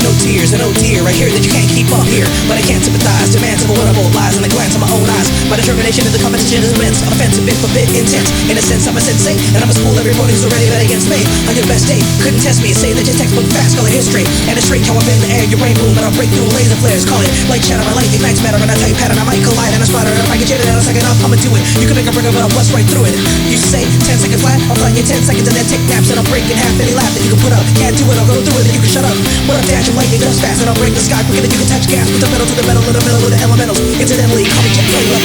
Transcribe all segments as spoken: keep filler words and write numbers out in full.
and no tears, and oh dear, I hear that you can't keep up here, but I can't sympathize. Demands of a winnable lies in the glance of my own eyes. My determination in the competition is immense, offensive bit for bit, intense. In a sense, I'm a sensei, and I'm a school every opponent who's already bet against me. On your best day, couldn't test me, say that your textbook fast color history, and it's straight how I bend the air, your brain boom, and I'll break through laser flares. Call it light shadow, my light ignites matter, and I tight pattern, I might collide, and I splatter, and if I get jaded in a second, I'll come and do it. You can make a brick, but I'll bust right through it. You say ten seconds flat, I'll fly you ten seconds, and then take naps, and I'll break in half any laugh that you can put up. Can't do it, I'll go through it, and you can shut up. What up, dash of lightning goes fast, and I'll break the sky quicker than you can touch gas. Put the metal to the metal, in the middle of the elementals. Incidentally, call me jet plane level.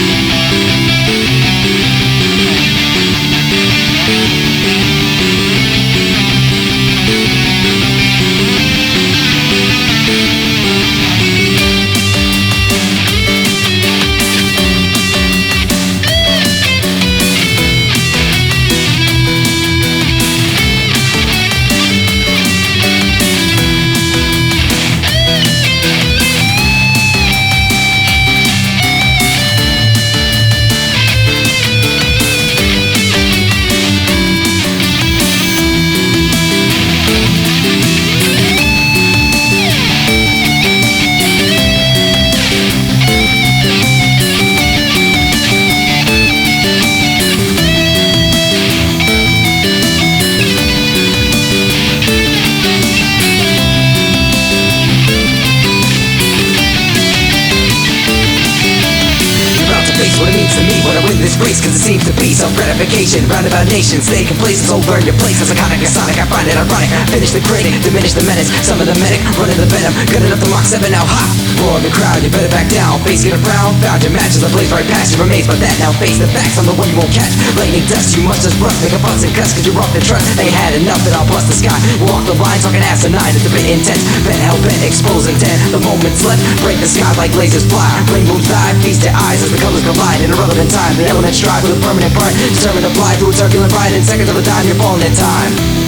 What it means to me when I win this race, cause it seems to be self-gratification. Roundabout nations, stay complacent, so learn your place. As iconic and sonic, I find it ironic. Finish the critic, diminish the menace. Some of the medic, running the venom. Good enough to Mark seven now, ha! Roar the crowd, you better back down. Face get a frown, found your match as I blaze right past you. Amazed by that, now face the facts, I'm the one you won't catch. Lightning dust, you must just rust, make a bust and cuss, cause you're off the trust. They had enough and I'll bust the sky. Walk the line, talking asinine, it's a bit intense. Bent hell bent, expose intent. The moment's left, break the sky like lasers fly. Rainbows die, feast their eyes as the colors collide. In irrelevant time, the elements strive with a permanent pride. Determined to fly through a turbulent ride. In seconds of a dime, you're falling in time.